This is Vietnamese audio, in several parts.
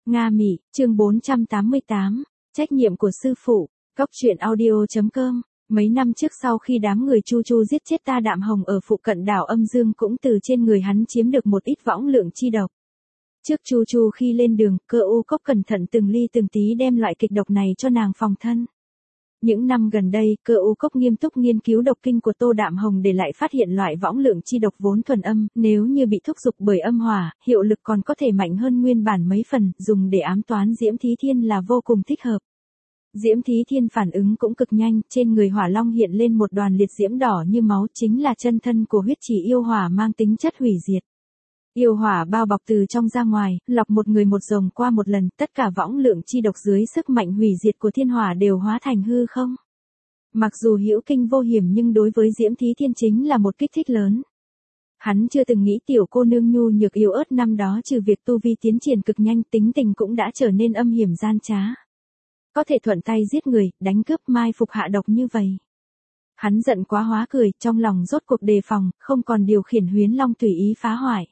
Nga Mị, chương 488, trách nhiệm của sư phụ, Cóc truyện audio.com. Mấy năm trước sau khi đám người Chu Chu giết chết Ta Đạm Hồng ở phụ cận đảo Âm Dương cũng từ trên người hắn chiếm được một ít võng lượng chi độc. Trước Chu Chu khi lên đường, Cơ U Cốc cẩn thận từng ly từng tí đem loại kịch độc này cho nàng phòng thân. Những năm gần đây, Cơ U Cốc nghiêm túc nghiên cứu độc kinh của Tô Đạm Hồng để lại phát hiện loại võng lượng chi độc vốn thuần âm, nếu như bị thúc giục bởi âm hỏa, hiệu lực còn có thể mạnh hơn nguyên bản mấy phần, dùng để ám toán Diễm Thí Thiên là vô cùng thích hợp. Diễm Thí Thiên phản ứng cũng cực nhanh, trên người Hỏa Long hiện lên một đoàn liệt diễm đỏ như máu, chính là chân thân của huyết chỉ yêu hỏa mang tính chất hủy diệt. Yêu hỏa bao bọc từ trong ra ngoài, lọc một người một rồng qua một lần, tất cả võng lượng chi độc dưới sức mạnh hủy diệt của thiên hỏa đều hóa thành hư không. Mặc dù hữu kinh vô hiểm nhưng đối với Diễm Thí Thiên chính là một kích thích lớn. Hắn chưa từng nghĩ tiểu cô nương nhu nhược yếu ớt năm đó trừ việc tu vi tiến triển cực nhanh, tính tình cũng đã trở nên âm hiểm gian trá. Có thể thuận tay giết người, đánh cướp mai phục hạ độc như vậy. Hắn giận quá hóa cười, trong lòng rốt cuộc đề phòng, không còn điều khiển Huyến Long tùy ý phá hoại.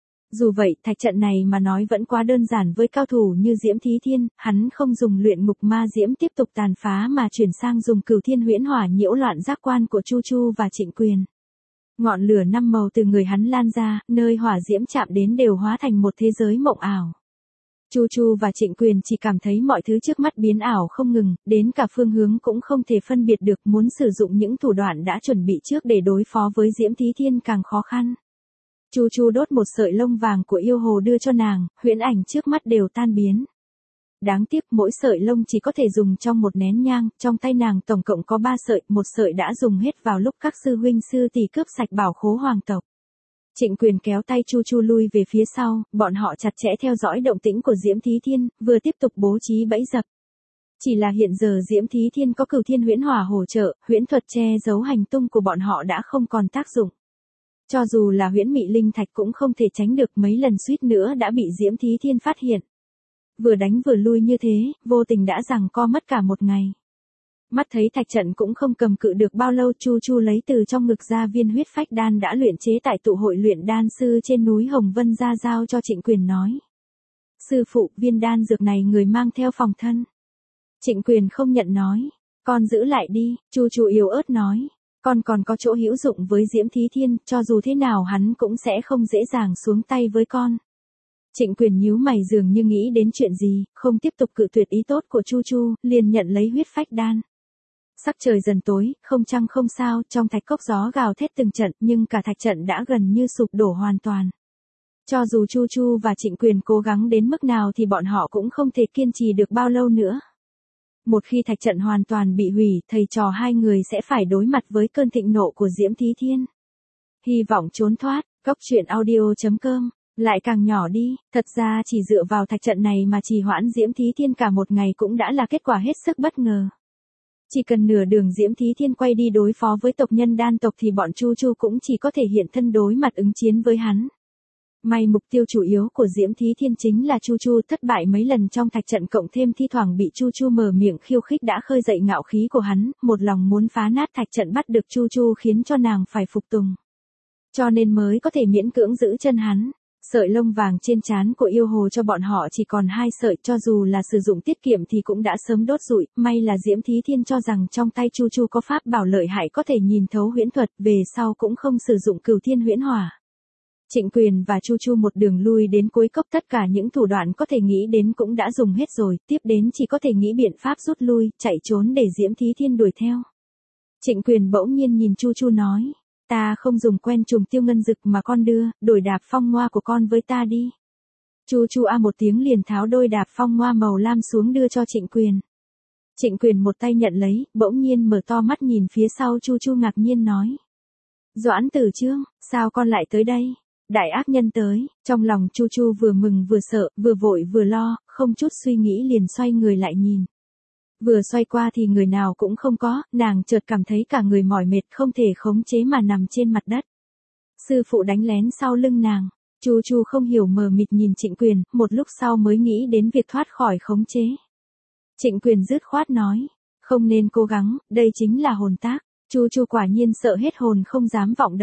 Dù vậy, thạch trận này mà nói vẫn quá đơn giản với cao thủ như Diễm Thí Thiên, hắn không dùng luyện ngục ma diễm tiếp tục tàn phá mà chuyển sang dùng Cửu Thiên Huyễn Hỏa nhiễu loạn giác quan của Chu Chu và Trịnh Quyền. Ngọn lửa năm màu từ người hắn lan ra, nơi hỏa diễm chạm đến đều hóa thành một thế giới mộng ảo. Chu Chu và Trịnh Quyền chỉ cảm thấy mọi thứ trước mắt biến ảo không ngừng, đến cả phương hướng cũng không thể phân biệt được, muốn sử dụng những thủ đoạn đã chuẩn bị trước để đối phó với Diễm Thí Thiên càng khó khăn. Chu Chu đốt một sợi lông vàng của yêu hồ đưa cho nàng, huyễn ảnh trước mắt đều tan biến. Đáng tiếc mỗi sợi lông chỉ có thể dùng trong một nén nhang, trong tay nàng tổng cộng có 3 sợi, một sợi đã dùng hết vào lúc các sư huynh sư tỷ cướp sạch bảo khố hoàng tộc. Trịnh Quyền kéo tay Chu Chu lui về phía sau, bọn họ chặt chẽ theo dõi động tĩnh của Diễm Thí Thiên, vừa tiếp tục bố trí bẫy dập. Chỉ là hiện giờ Diễm Thí Thiên có Cửu Thiên Huyễn Hỏa hỗ trợ, huyễn thuật che giấu hành tung của bọn họ đã không còn tác dụng. Cho dù là huyễn mị linh thạch cũng không thể tránh được, mấy lần suýt nữa đã bị Diễm Thí Thiên phát hiện. Vừa đánh vừa lui như thế, vô tình đã giằng co mất cả một ngày. Mắt thấy thạch trận cũng không cầm cự được bao lâu, Chu Chu lấy từ trong ngực ra viên huyết phách đan đã luyện chế tại tụ hội luyện đan sư trên núi Hồng Vân ra giao cho Trịnh Quyền nói. Sư phụ, viên đan dược này người mang theo phòng thân. Trịnh Quyền không nhận nói. Con giữ lại đi, Chu Chu yếu ớt nói. Con còn có chỗ hữu dụng với Diễm Thí Thiên, cho dù thế nào hắn cũng sẽ không dễ dàng xuống tay với con. Trịnh Quyền nhíu mày dường như nghĩ đến chuyện gì, không tiếp tục cự tuyệt ý tốt của Chu Chu, liền nhận lấy huyết phách đan. Sắc trời dần tối, không trăng không sao, trong thạch cốc gió gào thét từng trận, nhưng cả thạch trận đã gần như sụp đổ hoàn toàn. Cho dù Chu Chu và Trịnh Quyền cố gắng đến mức nào thì bọn họ cũng không thể kiên trì được bao lâu nữa. Một khi thạch trận hoàn toàn bị hủy, thầy trò hai người sẽ phải đối mặt với cơn thịnh nộ của Diễm Thí Thiên. Hy vọng trốn thoát, Cóc truyện audio.com, lại càng nhỏ đi, thật ra chỉ dựa vào thạch trận này mà trì hoãn Diễm Thí Thiên cả một ngày cũng đã là kết quả hết sức bất ngờ. Chỉ cần nửa đường Diễm Thí Thiên quay đi đối phó với tộc nhân đan tộc thì bọn Chu Chu cũng chỉ có thể hiện thân đối mặt ứng chiến với hắn. May mục tiêu chủ yếu của Diễm Thí Thiên chính là Chu Chu, thất bại mấy lần trong thạch trận cộng thêm thi thoảng bị Chu Chu mở miệng khiêu khích đã khơi dậy ngạo khí của hắn, một lòng muốn phá nát thạch trận bắt được Chu Chu khiến cho nàng phải phục tùng. Cho nên mới có thể miễn cưỡng giữ chân hắn. Sợi lông vàng trên trán của yêu hồ cho bọn họ chỉ còn 2 sợi, cho dù là sử dụng tiết kiệm thì cũng đã sớm đốt rụi, may là Diễm Thí Thiên cho rằng trong tay Chu Chu có pháp bảo lợi hại có thể nhìn thấu huyễn thuật, về sau cũng không sử dụng Cửu Thiên Huyễn Hỏa. Trịnh Quyền và Chu Chu một đường lui đến cuối cốc, tất cả những thủ đoạn có thể nghĩ đến cũng đã dùng hết rồi, tiếp đến chỉ có thể nghĩ biện pháp rút lui, chạy trốn để Diễm Thí Thiên đuổi theo. Trịnh Quyền bỗng nhiên nhìn Chu Chu nói. Ta không dùng quen trùng tiêu ngân dực mà con đưa, đổi đạp phong ngoa của con với ta đi. Chu Chu a một tiếng liền tháo đôi đạp phong ngoa màu lam xuống đưa cho Trịnh Quyền. Trịnh Quyền một tay nhận lấy, bỗng nhiên mở to mắt nhìn phía sau Chu Chu ngạc nhiên nói. Doãn Tử Trương, sao con lại tới đây? Đại ác nhân tới, trong lòng Chu Chu vừa mừng vừa sợ, vừa vội vừa lo, không chút suy nghĩ liền xoay người lại nhìn. Vừa xoay qua thì người nào cũng không có, nàng chợt cảm thấy cả người mỏi mệt không thể khống chế mà nằm trên mặt đất. Sư phụ đánh lén sau lưng nàng, Chu Chu không hiểu mờ mịt nhìn Trịnh Quyền, một lúc sau mới nghĩ đến việc thoát khỏi khống chế. Trịnh Quyền dứt khoát nói, không nên cố gắng, đây chính là hồn tác. Chu Chu quả nhiên sợ hết hồn không dám vọng động.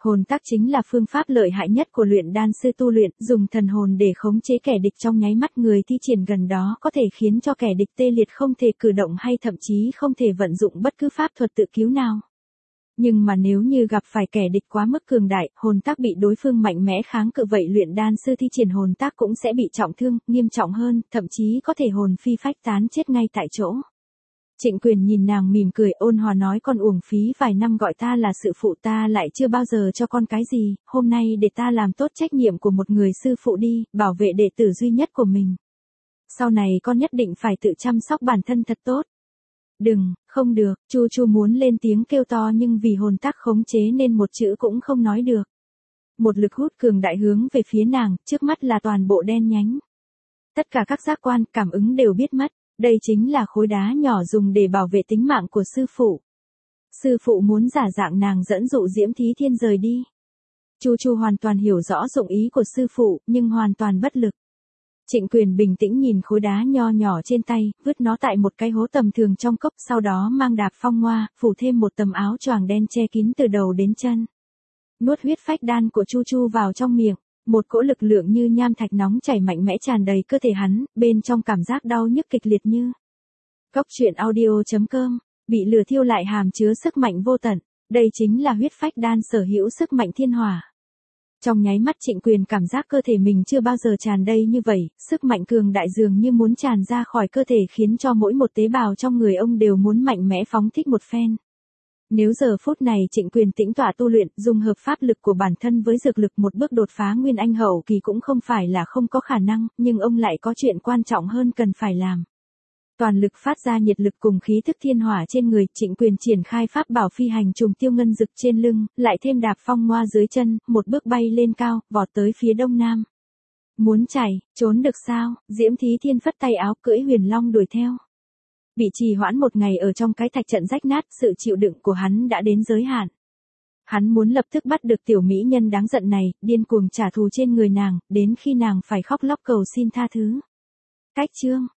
Hồn tác chính là phương pháp lợi hại nhất của luyện đan sư tu luyện, dùng thần hồn để khống chế kẻ địch trong nháy mắt. Người thi triển gần đó có thể khiến cho kẻ địch tê liệt không thể cử động hay thậm chí không thể vận dụng bất cứ pháp thuật tự cứu nào. Nhưng mà nếu như gặp phải kẻ địch quá mức cường đại, hồn tác bị đối phương mạnh mẽ kháng cự, vậy luyện đan sư thi triển hồn tác cũng sẽ bị trọng thương, nghiêm trọng hơn, thậm chí có thể hồn phi phách tán chết ngay tại chỗ. Trịnh Quyền nhìn nàng mỉm cười ôn hòa nói, con uổng phí vài năm gọi ta là sư phụ, ta lại chưa bao giờ cho con cái gì, hôm nay để ta làm tốt trách nhiệm của một người sư phụ đi, bảo vệ đệ tử duy nhất của mình. Sau này con nhất định phải tự chăm sóc bản thân thật tốt. Đừng, không được, Chu Chu muốn lên tiếng kêu to nhưng vì hồn tác khống chế nên một chữ cũng không nói được. Một lực hút cường đại hướng về phía nàng, trước mắt là toàn bộ đen nhánh. Tất cả các giác quan, cảm ứng đều biết mất, đây chính là khối đá nhỏ dùng để bảo vệ tính mạng của sư phụ. Sư phụ muốn giả dạng nàng dẫn dụ Diễm Thí Thiên rời đi. Chu Chu hoàn toàn hiểu rõ dụng ý của sư phụ, nhưng hoàn toàn bất lực. Trịnh Quyền bình tĩnh nhìn khối đá nho nhỏ trên tay, vứt nó tại một cái hố tầm thường trong cốc, sau đó mang Đạp Phong Hoa, phủ thêm một tấm áo choàng đen che kín từ đầu đến chân. Nuốt huyết phách đan của Chu Chu vào trong miệng, một cỗ lực lượng như nham thạch nóng chảy mạnh mẽ tràn đầy cơ thể hắn, bên trong cảm giác đau nhức kịch liệt như. Cốc truyện audio.com, bị lửa thiêu lại hàm chứa sức mạnh vô tận, đây chính là huyết phách đan sở hữu sức mạnh thiên hỏa. Trong nháy mắt Trịnh Quyền cảm giác cơ thể mình chưa bao giờ tràn đầy như vậy, sức mạnh cường đại dường như muốn tràn ra khỏi cơ thể khiến cho mỗi một tế bào trong người ông đều muốn mạnh mẽ phóng thích một phen. Nếu giờ phút này Trịnh Quyền tĩnh tọa tu luyện, dùng hợp pháp lực của bản thân với dược lực một bước đột phá Nguyên Anh hậu kỳ cũng không phải là không có khả năng, nhưng ông lại có chuyện quan trọng hơn cần phải làm. Toàn lực phát ra nhiệt lực cùng khí thức thiên hỏa trên người, Trịnh Quyền triển khai pháp bảo phi hành trùng tiêu ngân dực trên lưng, lại thêm Đạp Phong Hoa dưới chân, một bước bay lên cao, vọt tới phía đông nam. Muốn chạy, trốn được sao? Diễm Thí Thiên phất tay áo, cưỡi huyền long đuổi theo. Bị trì hoãn một ngày ở trong cái thạch trận rách nát, sự chịu đựng của hắn đã đến giới hạn. Hắn muốn lập tức bắt được tiểu mỹ nhân đáng giận này, điên cuồng trả thù trên người nàng, đến khi nàng phải khóc lóc cầu xin tha thứ. Cách chương